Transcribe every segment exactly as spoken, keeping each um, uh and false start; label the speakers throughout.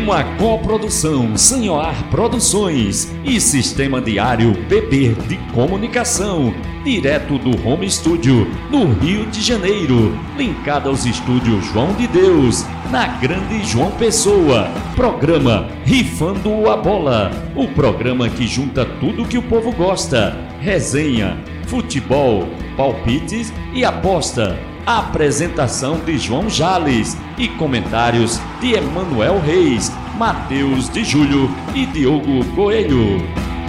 Speaker 1: Uma coprodução Sanhoar Produções e Sistema Diário P B de Comunicação, direto do Home Studio, no Rio de Janeiro, linkado aos estúdios João de Deus, na Grande João Pessoa. Programa Rifando a Bola, o programa que junta tudo que o povo gosta: resenha, futebol, palpites e aposta. Apresentação de João Jales e comentários de Emanuel Reis, Matheus de Júlio e Diogo Coelho.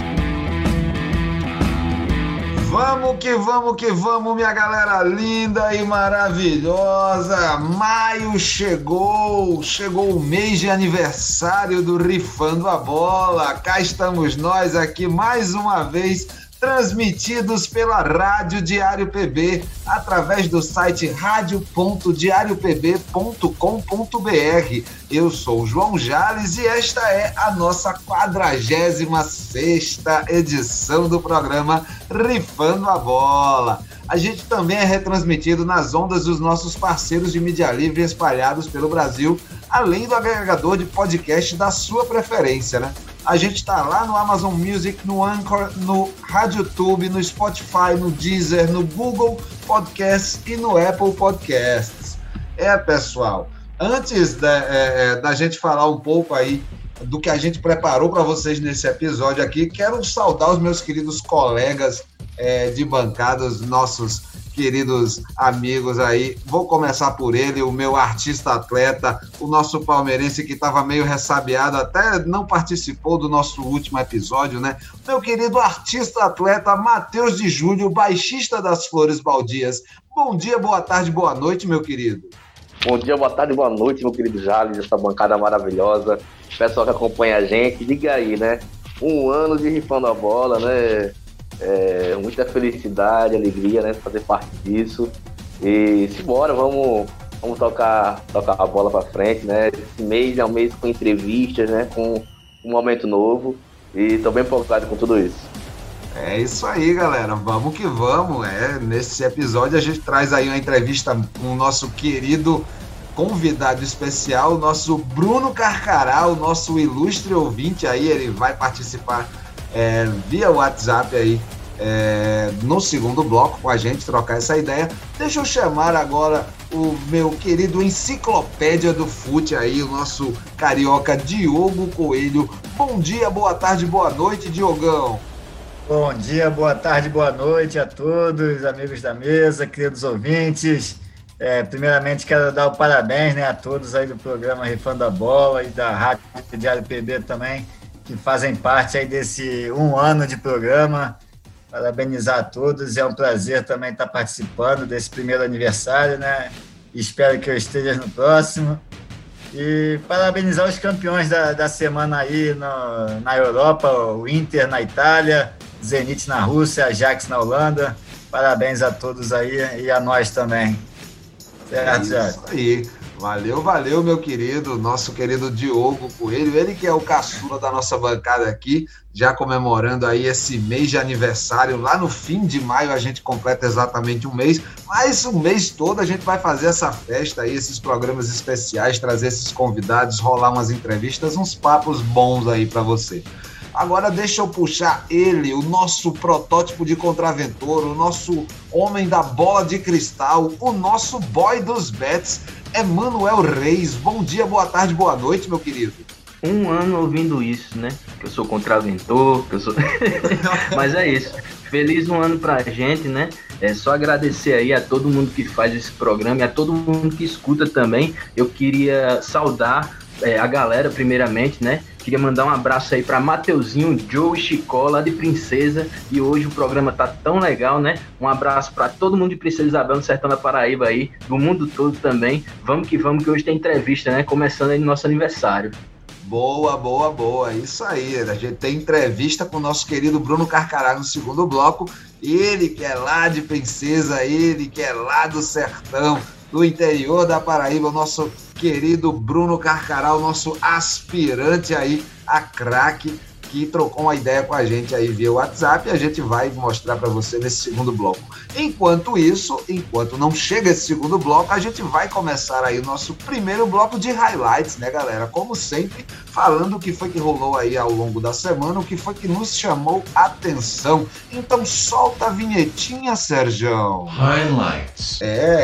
Speaker 2: Vamos que vamos que vamos, minha galera linda e maravilhosa. Maio chegou, chegou o mês de aniversário do Rifando a Bola. Cá estamos nós aqui mais uma vez, transmitidos pela Rádio Diário P B, através do site rádio ponto diário p b ponto com ponto b r. Eu sou o João Jales e esta é a nossa quadragésima sexta edição do programa Rifando a Bola. A gente também é retransmitido nas ondas dos nossos parceiros de mídia livre espalhados pelo Brasil, além do agregador de podcast da sua preferência, né? A gente está lá no Amazon Music, no Anchor, no RadioTube, no Spotify, no Deezer, no Google Podcasts e no Apple Podcasts. É, pessoal, antes da, é, da gente falar um pouco aí do que a gente preparou para vocês nesse episódio aqui, quero saudar os meus queridos colegas é, de bancada, os nossos queridos amigos aí. Vou começar por ele, o meu artista-atleta, o nosso palmeirense que estava meio ressabiado, até não participou do nosso último episódio, né? Meu querido artista-atleta Matheus de Júlio, baixista das Flores Baldias. Bom dia, boa tarde, boa noite, meu querido.
Speaker 3: Bom dia, boa tarde, boa noite, meu querido Jales, essa bancada maravilhosa, pessoal que acompanha a gente, diga aí, né? Um ano de Rifando a Bola, né? É, muita felicidade, alegria, né, fazer parte disso. E simbora, vamos, vamos tocar, tocar a bola pra frente, né? Esse mês é um mês com entrevistas, né? Com um momento novo. E tô bem empolgado com tudo isso.
Speaker 2: É isso aí, galera. Vamos que vamos. É, nesse episódio a gente traz aí uma entrevista com o nosso querido convidado especial, o nosso Bruno Carcará, o nosso ilustre ouvinte aí. Ele vai participar É, via WhatsApp aí é, no segundo bloco com a gente, trocar essa ideia. Deixa eu chamar agora o meu querido enciclopédia do fute aí, o nosso carioca Diogo Coelho. Bom dia, boa tarde, boa noite, Diogão.
Speaker 4: Bom dia, boa tarde, boa noite a todos, amigos da mesa, queridos ouvintes. É, primeiramente quero dar o parabéns, né, a todos aí do programa Rifando a Bola e da Rádio Diário P B também, que fazem parte aí desse um ano de programa. Parabenizar a todos, é um prazer também estar participando desse primeiro aniversário, né? Espero que eu esteja no próximo. E parabenizar os campeões da, da semana aí no, na Europa, o Inter na Itália, Zenit na Rússia, Ajax na Holanda. Parabéns a todos aí e a nós também. Certo,
Speaker 2: é isso aí. Valeu, valeu, meu querido, nosso querido Diogo Coelho, ele que é o caçula da nossa bancada aqui, já comemorando aí esse mês de aniversário. Lá no fim de maio a gente completa exatamente um mês, mas o mês todo a gente vai fazer essa festa aí, esses programas especiais, trazer esses convidados, rolar umas entrevistas, uns papos bons aí para você. Agora deixa eu puxar ele, o nosso protótipo de contraventor, o nosso homem da bola de cristal, o nosso boy dos bets, Emanuel Reis. Bom dia, boa tarde, boa noite, meu querido.
Speaker 5: Um ano ouvindo isso, né? Que eu sou contraventor, que eu sou... Mas é isso. Feliz um ano pra gente, né? É só agradecer aí a todo mundo que faz esse programa e a todo mundo que escuta também. Eu queria saudar é, a galera, primeiramente, né? Queria mandar um abraço aí para Mateuzinho, Joe e Chicó, lá de Princesa. E hoje o programa tá tão legal, né? Um abraço para todo mundo de Princesa Isabel, no sertão da Paraíba aí, do mundo todo também. Vamos que vamos, que hoje tem entrevista, né? Começando aí no nosso aniversário.
Speaker 2: Boa, boa, boa. Isso aí. A gente tem entrevista com o nosso querido Bruno Carcará no segundo bloco. Ele que é lá de Princesa, ele que é lá do sertão, do interior da Paraíba, o nosso querido Bruno Carcará, o nosso aspirante aí a craque, que trocou uma ideia com a gente aí via WhatsApp, e a gente vai mostrar para você nesse segundo bloco. Enquanto isso, enquanto não chega esse segundo bloco, a gente vai começar aí o nosso primeiro bloco de highlights, né, galera? Como sempre, falando o que foi que rolou aí ao longo da semana, o que foi que nos chamou a atenção. Então solta a vinhetinha, Serjão.
Speaker 1: Highlights.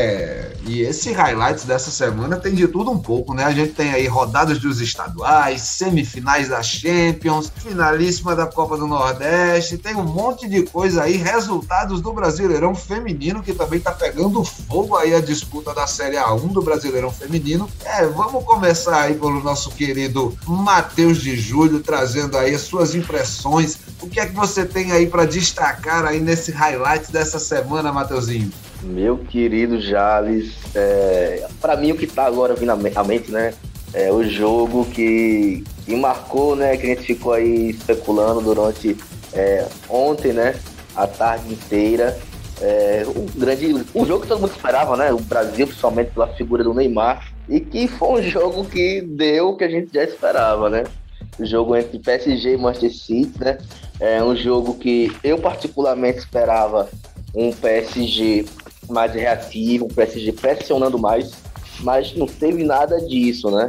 Speaker 2: É, e esse highlights dessa semana tem de tudo um pouco, né? A gente tem aí rodadas dos estaduais, semifinais da Champions, finalíssima da Copa do Nordeste, tem um monte de coisa aí, resultados do Brasileirão Feminino, que também tá pegando fogo aí a disputa da Série A um do Brasileirão Feminino. É, vamos começar aí pelo nosso querido Matheus de Júlio, trazendo aí as suas impressões. O que é que você tem aí para destacar aí nesse highlight dessa semana, Matheusinho?
Speaker 3: Meu querido Jales, é, para mim o que tá agora vindo à mente, né, é o jogo que, que marcou, né, que a gente ficou aí especulando durante é, ontem, né, a tarde inteira. É, um grande, um jogo que todo mundo esperava, né, o Brasil, principalmente pela figura do Neymar, e que foi um jogo que deu o que a gente já esperava, né, o jogo entre P S G e Manchester City, né, é um jogo que eu particularmente esperava um P S G mais reativo, um P S G pressionando mais, mas não teve nada disso, né?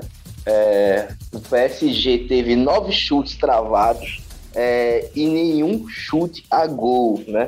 Speaker 3: É, o P S G teve nove chutes travados é, e nenhum chute a gol, né?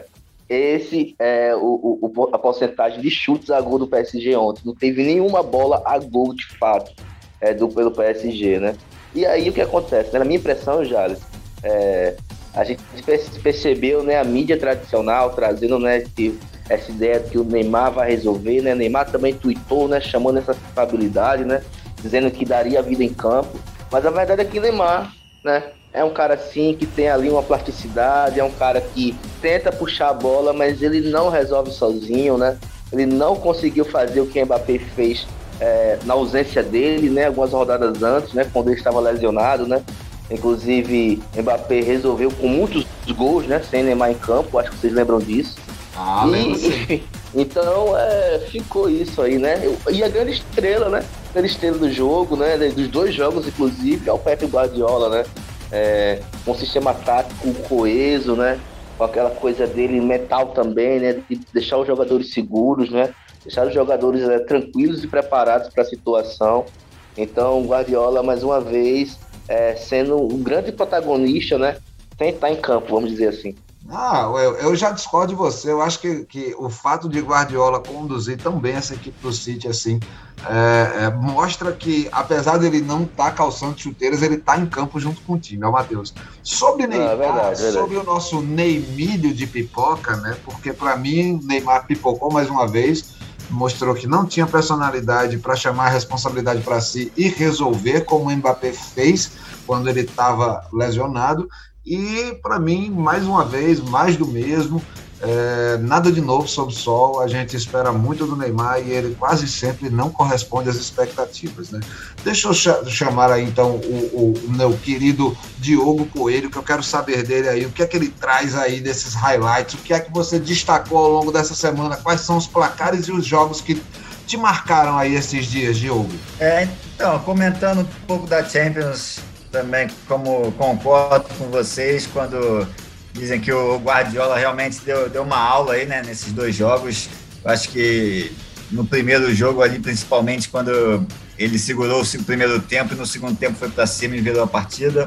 Speaker 3: Esse é o, o, a porcentagem de chutes a gol do P S G ontem. Não teve nenhuma bola a gol de fato é, do, pelo P S G, né? E aí o que acontece? Né? Na minha impressão, Jales, é, a gente percebeu, né, a mídia tradicional trazendo, né, esse, essa ideia de que o Neymar vai resolver, né? Neymar também tweetou, né, chamando essa estabilidade, né, dizendo que daria vida em campo. Mas a verdade é que Neymar, né, é um cara assim que tem ali uma plasticidade, é um cara que tenta puxar a bola, mas ele não resolve sozinho, né? Ele não conseguiu fazer o que o Mbappé fez é, na ausência dele, né, algumas rodadas antes, né, quando ele estava lesionado, né? Inclusive, Mbappé resolveu com muitos gols, né? Sem Neymar em campo, acho que vocês lembram disso.
Speaker 2: Ah,
Speaker 3: e,
Speaker 2: lembro sim.
Speaker 3: Então, é, ficou isso aí, né? E a grande estrela, né? A grande estrela do jogo, né? Dos dois jogos, inclusive, é o Pep Guardiola, né? É, com um sistema tático coeso, né? Com aquela coisa dele mental também, né? De deixar os jogadores seguros, né? Deixar os jogadores é, tranquilos e preparados para a situação. Então, Guardiola, mais uma vez... É, sendo um grande protagonista, né, sem estar em campo, vamos dizer assim.
Speaker 2: Ah, eu, eu já discordo de você. Eu acho que, que o fato de Guardiola conduzir tão bem essa equipe do City assim, é, é, mostra que, apesar dele não estar tá calçando chuteiras, ele está em campo junto com o time, é o Matheus. Sobre Neymar, ah, verdade, verdade. Sobre o nosso Neymílio de pipoca, né, porque para mim Neymar pipocou mais uma vez, mostrou que não tinha personalidade para chamar a responsabilidade para si e resolver, como o Mbappé fez quando ele estava lesionado. E, para mim, mais uma vez, mais do mesmo, é, nada de novo sob o sol. A gente espera muito do Neymar e ele quase sempre não corresponde às expectativas, né? Deixa eu ch- chamar aí, então, o, o meu querido Diogo Coelho, que eu quero saber dele aí, o que é que ele traz aí desses highlights, o que é que você destacou ao longo dessa semana, quais são os placares e os jogos que te marcaram aí esses dias, Diogo?
Speaker 4: É, então, comentando um pouco da Champions, também como concordo com vocês, quando dizem que o Guardiola realmente deu, deu uma aula aí, né, nesses dois jogos. Eu acho que no primeiro jogo ali, principalmente quando ele segurou o primeiro tempo e no segundo tempo foi para cima e virou a partida.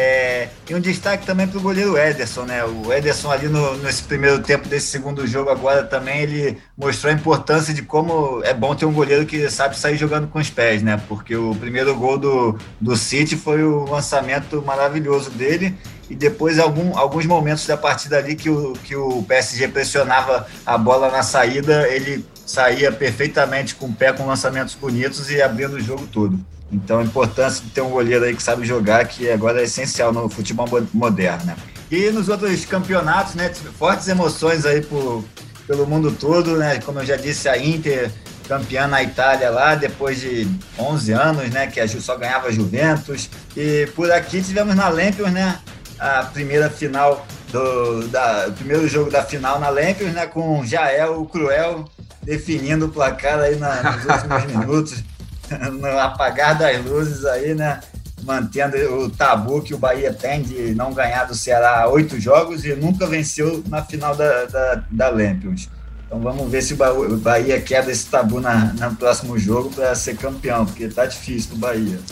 Speaker 4: É, e um destaque também para o goleiro Ederson, né? O Ederson ali no, nesse primeiro tempo desse segundo jogo agora também, ele mostrou a importância de como é bom ter um goleiro que sabe sair jogando com os pés, né? Porque o primeiro gol do, do City foi o lançamento maravilhoso dele, e depois algum, alguns momentos da partida ali que o, que o P S G pressionava a bola na saída, ele saía perfeitamente com o pé, com lançamentos bonitos e abrindo o jogo todo. Então a importância de ter um goleiro aí que sabe jogar, que agora é essencial no futebol moderno, né? E nos outros campeonatos, né, fortes emoções aí por, pelo mundo todo, né? Como eu já disse, a Inter campeã na Itália lá, depois de onze anos, né, que a Ju só ganhava Juventus. E por aqui tivemos na Champions, né, a primeira final do da, o primeiro jogo da final na Champions, né, com Jael, o Cruel, definindo o placar aí na, nos últimos minutos, no apagar das luzes aí, né, mantendo o tabu que o Bahia tem de não ganhar do Ceará há oito jogos e nunca venceu na final da, da, da Champions. Então vamos ver se o Bahia quebra esse tabu na, no próximo jogo para ser campeão, porque tá difícil pro Bahia.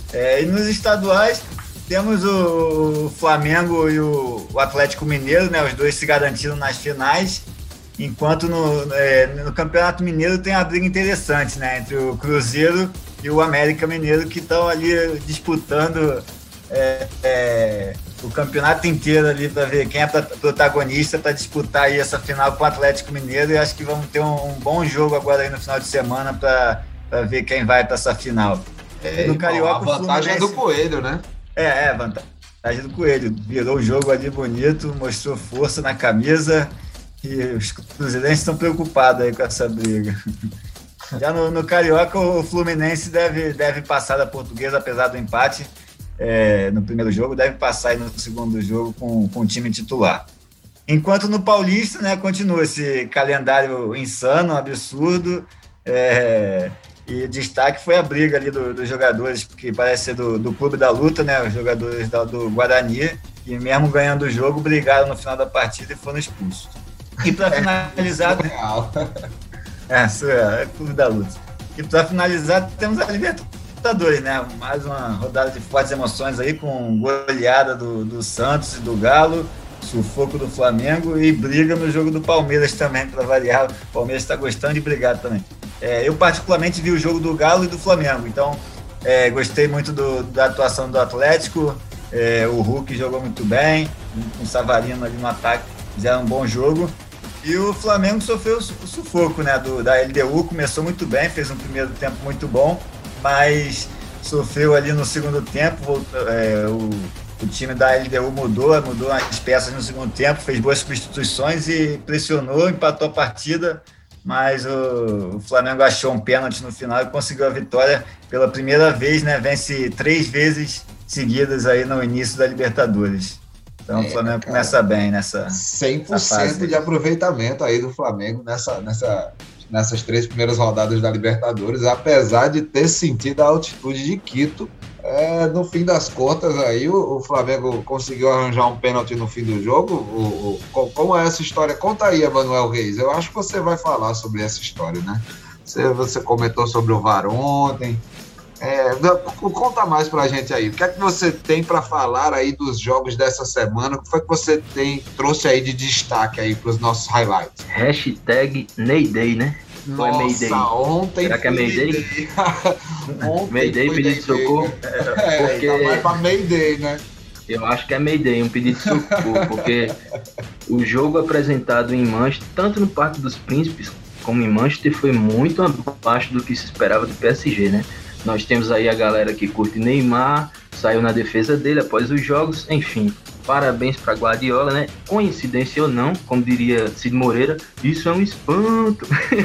Speaker 4: É, e nos estaduais, temos o Flamengo e o, o Atlético Mineiro, né? Os dois se garantiram nas finais, enquanto no, é, no Campeonato Mineiro tem uma briga interessante, né? Entre o Cruzeiro e o América Mineiro, que estão ali disputando é, é, o campeonato inteiro ali para ver quem é protagonista para disputar aí essa final com o Atlético Mineiro, e acho que vamos ter um, um bom jogo agora aí no final de semana para ver quem vai para essa final.
Speaker 2: É, no Carioca, a vantagem é do Coelho, né?
Speaker 4: É, é, vantagem do Coelho. Virou o jogo ali bonito, mostrou força na camisa e os cruzeirenses estão preocupados aí com essa briga. Já no, no Carioca, o Fluminense deve, deve passar da Portuguesa, apesar do empate é, no primeiro jogo, deve passar aí no segundo jogo com, com o time titular. Enquanto no Paulista, né, continua esse calendário insano, absurdo, é, e destaque foi a briga ali do, dos jogadores, que parece ser do, do Clube da Luta, né, os jogadores da, do Guarani, que mesmo ganhando o jogo, brigaram no final da partida e foram expulsos. E para finalizar... É, é, é Clube da Luta. E para finalizar, temos a Libertadores, né? Mais uma rodada de fortes emoções aí, com goleada do, do Santos e do Galo, sufoco do Flamengo e briga no jogo do Palmeiras também, para variar. O Palmeiras está gostando de brigar também. É, eu, particularmente, vi o jogo do Galo e do Flamengo, então é, gostei muito do, da atuação do Atlético. É, o Hulk jogou muito bem, com o Savarino ali no ataque, fizeram um bom jogo. E o Flamengo sofreu o sufoco, né, do, da L D U, começou muito bem, fez um primeiro tempo muito bom, mas sofreu ali no segundo tempo, voltou, é, o, o time da L D U mudou, mudou as peças no segundo tempo, fez boas substituições e pressionou, empatou a partida, mas o, o Flamengo achou um pênalti no final e conseguiu a vitória pela primeira vez, né, vence três vezes seguidas aí no início da Libertadores. Então, é, o Flamengo cara, começa bem nessa
Speaker 2: cem por cento de aproveitamento aí do Flamengo nessa, nessa, nessas três primeiras rodadas da Libertadores, apesar de ter sentido a altitude de Quito. É, no fim das contas, aí o, o Flamengo conseguiu arranjar um pênalti no fim do jogo. O, o, como é essa história? Conta aí, Emanuel Reis. Eu acho que você vai falar sobre essa história, né? Você, você comentou sobre o V A R ontem. É, conta mais pra gente aí, o que é que você tem para falar aí dos jogos dessa semana, o que foi que você tem, trouxe aí de destaque aí pros nossos highlights?
Speaker 5: Hashtag Mayday, né?
Speaker 2: Nossa, é Mayday?
Speaker 5: Ontem Será que é Mayday?
Speaker 2: Ontem
Speaker 5: Mayday, pedido de socorro?
Speaker 2: É, porque... tá mais pra Mayday, né?
Speaker 5: Eu acho que é Mayday, um pedido de socorro, porque o jogo apresentado em Manchester, tanto no Parque dos Príncipes como em Manchester, foi muito abaixo do que se esperava do P S G, né? Nós temos aí a galera que curte Neymar, saiu na defesa dele após os jogos, enfim, parabéns para Guardiola, né? Coincidência ou não, como diria Cid Moreira, isso é um espanto.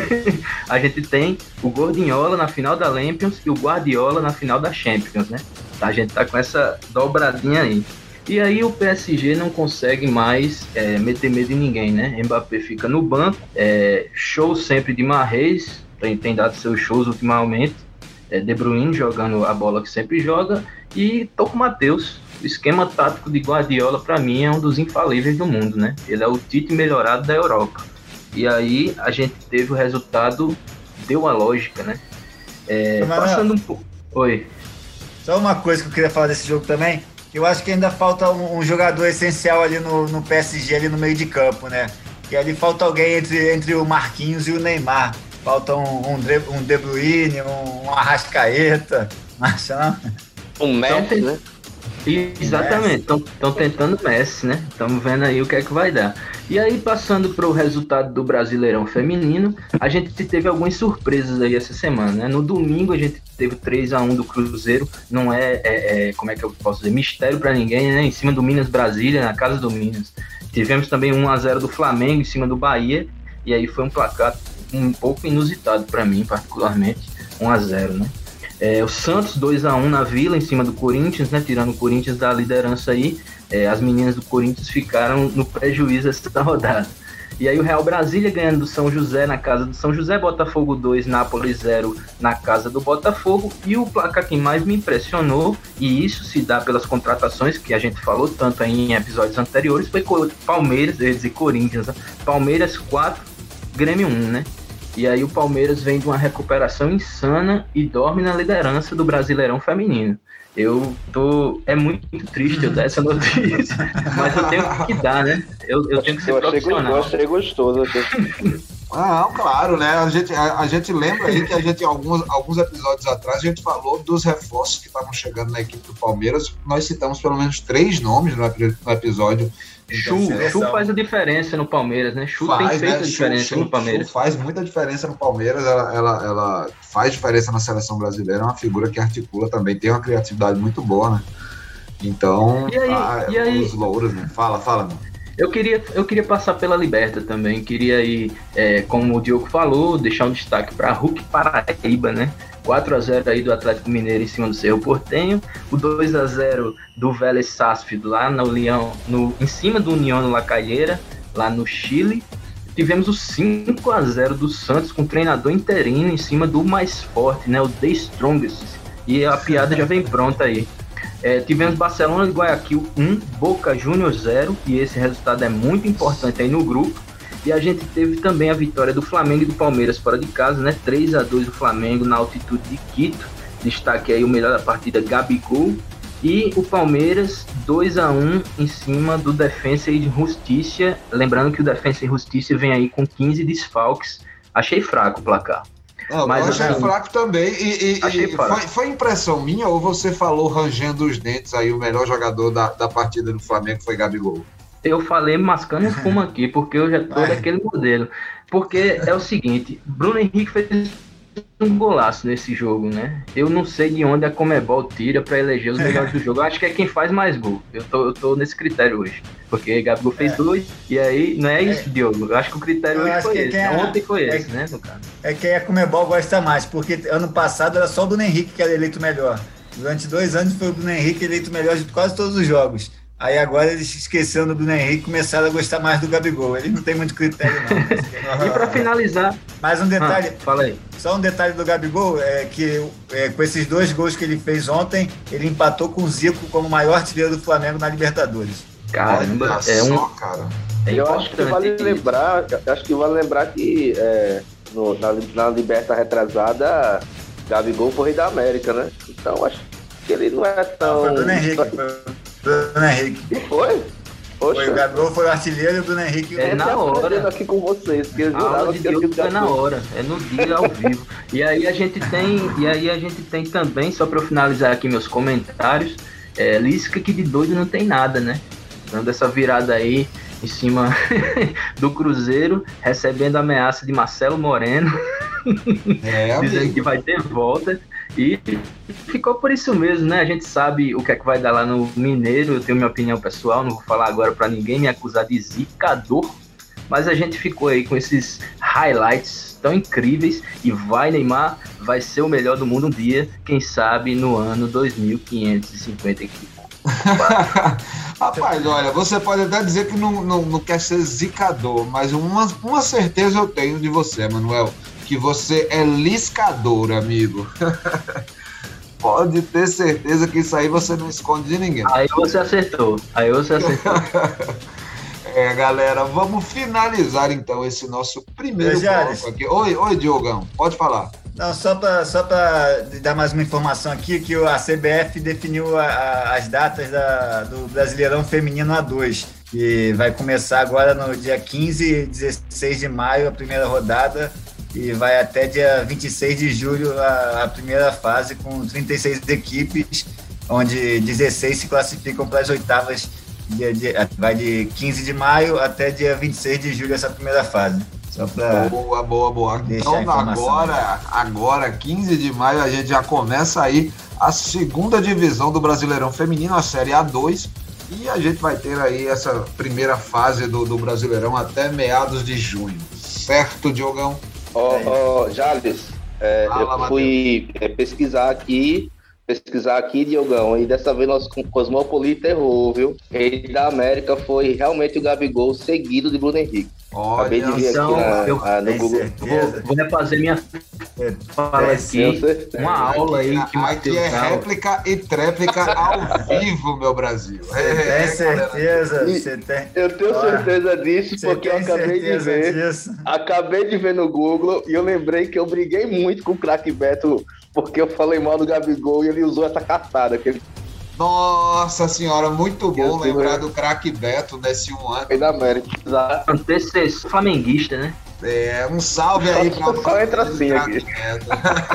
Speaker 5: A gente tem o Gordinhola na final da Champions e o Guardiola na final da Champions, né? A gente tá com essa dobradinha aí. E aí o P S G não consegue mais é, meter medo em ninguém, né? Mbappé fica no banco, é, show sempre de Mahrez, tem, tem dado seus shows ultimamente. De Bruyne jogando a bola que sempre joga, e tô com o Matheus. O esquema tático de Guardiola, para mim, é um dos infalíveis do mundo, né? Ele é o Tite melhorado da Europa. E aí a gente teve o resultado, deu a lógica, né? É, passando um pouco. Oi.
Speaker 4: Só uma coisa que eu queria falar desse jogo também, que eu acho que ainda falta um, um jogador essencial ali no, no P S G, ali no meio de campo, né? Que ali falta alguém entre, entre o Marquinhos e o Neymar. Falta um, um, um De Bruyne, um, um Arrascaeta, Marchand.
Speaker 3: Um Messi, né?
Speaker 5: Exatamente, estão tentando Messi, né? Estamos vendo aí o que é que vai dar. E aí, passando para o resultado do Brasileirão Feminino, a gente teve algumas surpresas aí essa semana, né? No domingo a gente teve três a um do Cruzeiro, não é, é, é como é que eu posso dizer, mistério para ninguém, né? Em cima do Minas Brasília, na casa do Minas. Tivemos também um a zero do Flamengo em cima do Bahia, e aí foi um placar um pouco inusitado para mim, particularmente, um a zero, né? É, o Santos dois a um na Vila, em cima do Corinthians, né? Tirando o Corinthians da liderança aí, é, as meninas do Corinthians ficaram no prejuízo essa rodada. E aí o Real Brasília ganhando do São José na casa do São José, Botafogo dois, Nápoles zero na casa do Botafogo, e o placar que mais me impressionou, e isso se dá pelas contratações que a gente falou tanto aí em episódios anteriores, foi Palmeiras, eu ia dizer Corinthians, né? Palmeiras quatro, Grêmio um, né? E aí o Palmeiras vem de uma recuperação insana e dorme na liderança do Brasileirão Feminino. Eu tô... É muito triste eu dar essa notícia, mas eu tenho que dar, né? Eu, eu tenho que ser
Speaker 3: eu
Speaker 5: profissional.
Speaker 3: Achei, eu achei gostoso. Achei...
Speaker 2: Ah, não, claro, né? A gente, a, a gente lembra aí que a gente, alguns, alguns episódios atrás, a gente falou dos reforços que estavam chegando na equipe do Palmeiras. Nós citamos pelo menos três nomes no, no episódio.
Speaker 5: Chu, Chu faz a diferença no Palmeiras, né? Chu faz, tem feito né? a diferença Chu, no Palmeiras.
Speaker 2: Chu faz muita diferença no Palmeiras, ela, ela, ela faz diferença na seleção brasileira, é uma figura que articula também, tem uma criatividade muito boa, né? Então,
Speaker 5: e aí,
Speaker 2: ah,
Speaker 5: e aí,
Speaker 2: os louros, né? Fala, fala, mano.
Speaker 5: Eu queria, eu queria passar pela Liberta também, queria ir, é, como o Diogo falou, deixar um destaque para Hulk Paraíba, né? quatro a zero aí do Atlético Mineiro em cima do Cerro Porteño, o dois a zero do Vélez Sarsfield lá no Leão, no, em cima do União no La Calera, lá no Chile. Tivemos o cinco a zero do Santos com o treinador interino em cima do mais forte, né? O The Strongest. E a piada já vem pronta aí. É, tivemos Barcelona de Guayaquil um, Boca Juniors zero, e esse resultado é muito importante aí no grupo. E a gente teve também a vitória do Flamengo e do Palmeiras fora de casa, né? três a dois do Flamengo na altitude de Quito. Destaque aí o melhor da partida, Gabigol. E o Palmeiras dois a um em cima do Defensa e Justiça. Lembrando que o Defensa e Justiça vem aí com quinze desfalques. Achei fraco o placar.
Speaker 2: Não, mas eu achei assim, fraco também. E, e,
Speaker 5: achei
Speaker 2: e foi, foi impressão minha ou você falou rangendo os dentes aí, o melhor jogador da, da partida do Flamengo foi Gabigol?
Speaker 5: Eu falei mascando espuma aqui, porque eu já tô
Speaker 2: Vai.
Speaker 5: daquele modelo. Porque é o seguinte, Bruno Henrique fez um golaço nesse jogo, né? Eu não sei de onde a Conmebol tira pra eleger os melhores do jogo. Eu acho que é quem faz mais gol. Eu tô, eu tô nesse critério hoje. Porque Gabigol fez é. dois, e aí, não é isso, é. Diogo? Eu acho que o critério eu hoje foi esse. É, Ontem foi é, esse, né, no caso?
Speaker 4: É que a Conmebol gosta mais, porque ano passado era só o Bruno Henrique que era eleito melhor. Durante dois anos foi o Bruno Henrique eleito melhor de quase todos os jogos. Aí agora eles esqueceram do Bruno Henrique e começaram a gostar mais do Gabigol. Ele não tem muito critério, não.
Speaker 5: E para finalizar...
Speaker 4: Mais um detalhe...
Speaker 5: Ah, fala aí.
Speaker 4: Só um detalhe do Gabigol, é que é, com esses dois gols que ele fez ontem, ele empatou com o Zico como o maior artilheiro do Flamengo na Libertadores.
Speaker 5: Caramba,
Speaker 2: Olha
Speaker 5: é um...
Speaker 2: só, cara.
Speaker 5: É
Speaker 3: eu acho que vale lembrar, acho que vale lembrar que é, no, na, na Liberta retrasada, Gabigol foi rei da América, né? Então acho que ele não é tão...
Speaker 4: Não, foi o Bruno Henrique, foi o Bruno Henrique.
Speaker 3: E foi?
Speaker 4: Foi, o Gabigol foi o artilheiro e o Bruno Henrique...
Speaker 5: É na hora.
Speaker 3: Aqui com vocês, que eu
Speaker 5: a aula de Diogo é na hora, é no dia ao vivo. E aí a gente tem, e aí a gente tem também, só para eu finalizar aqui meus comentários, é, Lisca que de doido não tem nada, né? Dando essa virada aí em cima do Cruzeiro, recebendo a ameaça de Marcelo Moreno, é, dizendo que vai ter volta. E ficou por isso mesmo, né? A gente sabe o que é que vai dar lá no Mineiro. Eu tenho minha opinião pessoal, não vou falar agora para ninguém me acusar de zicador, mas a gente ficou aí com esses highlights tão incríveis. E vai, Neymar, vai ser o melhor do mundo um dia, quem sabe no ano dois mil quinhentos e cinquenta e cinco.
Speaker 2: Rapaz, olha, você pode até dizer que não, não, não quer ser zicador, mas uma, uma certeza eu tenho de você, Manuel, que você é liscador, amigo. Pode ter certeza que isso aí você não esconde de ninguém.
Speaker 5: Aí você acertou, aí você acertou.
Speaker 2: É, galera, vamos finalizar então esse nosso primeiro bloco aqui. Oi, oi, Diogão, pode falar.
Speaker 4: Não, só para só para dar mais uma informação aqui, que a C B F definiu a, a, as datas da, do Brasileirão Feminino A dois, que vai começar agora no dia quinze e dezesseis de maio, a primeira rodada, e vai até dia vinte e seis de julho a, a primeira fase, com trinta e seis equipes, onde dezesseis se classificam para as oitavas, de, de, vai de quinze de maio até dia vinte e seis de julho essa primeira fase. Só pra
Speaker 2: boa, boa, boa. Então agora, agora, quinze de maio, a gente já começa aí a segunda divisão do Brasileirão Feminino, a Série A dois, e a gente vai ter aí essa primeira fase do, do Brasileirão até meados de junho. Certo, Diogão?
Speaker 3: Ó, oh, oh, Jales, é, eu fui é, pesquisar aqui, pesquisar aqui, Diogão, e dessa vez nosso Cosmopolita errou, viu? Rei da América foi realmente o Gabigol, seguido de Bruno Henrique. Acabei de ver
Speaker 5: então,
Speaker 3: aqui na,
Speaker 5: eu
Speaker 3: na, no Google.
Speaker 5: Vou, vou refazer minha fala aqui, uma aula aí que
Speaker 2: Aqui
Speaker 5: Matheus
Speaker 2: é
Speaker 5: dá.
Speaker 2: réplica e tréplica ao vivo, meu Brasil.
Speaker 4: Você
Speaker 2: É,
Speaker 4: tem certeza?
Speaker 3: E-
Speaker 4: Você tem,
Speaker 3: Eu tenho
Speaker 4: Olha,
Speaker 3: certeza disso,
Speaker 4: você
Speaker 3: porque eu
Speaker 4: tem
Speaker 3: acabei de
Speaker 4: certeza
Speaker 3: ver.
Speaker 4: disso?
Speaker 3: Acabei de ver no Google e eu lembrei que eu briguei muito com o craque Beto, porque eu falei mal do Gabigol e ele usou essa cartada, que ele
Speaker 2: Nossa senhora, muito bom
Speaker 3: Eu
Speaker 2: lembrar
Speaker 3: tenho-
Speaker 2: do craque Beto nesse um ano.
Speaker 3: fez da América. Exato.
Speaker 5: P C C flamenguista, né?
Speaker 2: É, um salve aí pra
Speaker 3: Só entra assim
Speaker 2: craque
Speaker 3: aqui.
Speaker 2: Beto.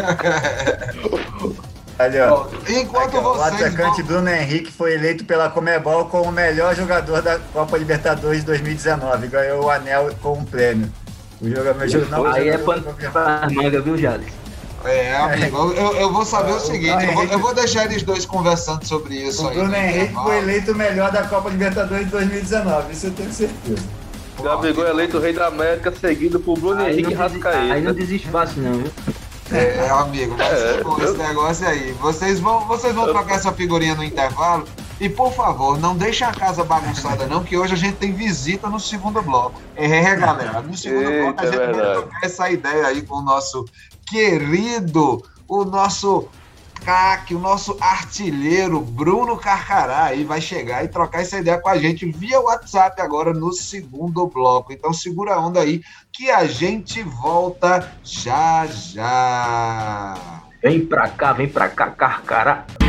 Speaker 4: Ali, ó.
Speaker 2: Enquanto
Speaker 4: Aqui, ó, o
Speaker 2: vocês
Speaker 4: atacante
Speaker 2: vão...
Speaker 4: Bruno Henrique foi eleito pela Comebol como o melhor jogador da Copa Libertadores dois mil e dezenove. Ganhou o anel com um prêmio. O jogador, não,
Speaker 5: Aí é
Speaker 4: jogador-
Speaker 5: pano pra manga, viu, Jales?
Speaker 2: É, amigo, eu, eu vou saber o
Speaker 4: O
Speaker 2: seguinte,
Speaker 4: Bruno
Speaker 2: eu vou,
Speaker 4: Henrique-
Speaker 2: eu vou deixar eles dois conversando sobre isso
Speaker 4: O
Speaker 2: aí.
Speaker 4: Bruno
Speaker 2: no
Speaker 4: Henrique
Speaker 2: intervalo.
Speaker 4: foi eleito o melhor da Copa Libertadores de dois mil e dezenove, isso eu tenho certeza.
Speaker 3: Gabigol é eleito o rei da América, seguido por Bruno
Speaker 5: Aí
Speaker 3: Henrique
Speaker 5: não, desi- aí não
Speaker 3: Rascaeta.
Speaker 5: desiste fácil, não, viu?
Speaker 2: É, amigo, vai ser
Speaker 3: É,
Speaker 2: bom
Speaker 3: eu-
Speaker 2: esse negócio aí. Vocês vão, vocês vão trocar essa figurinha no intervalo. E, por favor, não deixem a casa bagunçada, não, que hoje a gente tem visita no segundo bloco. É, galera, no segundo
Speaker 3: Eita,
Speaker 2: bloco a gente
Speaker 3: é
Speaker 2: vai
Speaker 3: verdade.
Speaker 2: trocar essa ideia aí com o nosso querido, o nosso craque, o nosso artilheiro, Bruno Carcará, aí vai chegar e trocar essa ideia com a gente via WhatsApp agora no segundo bloco. Então segura a onda aí que a gente volta já já.
Speaker 5: Vem pra cá, vem pra cá, Carcará.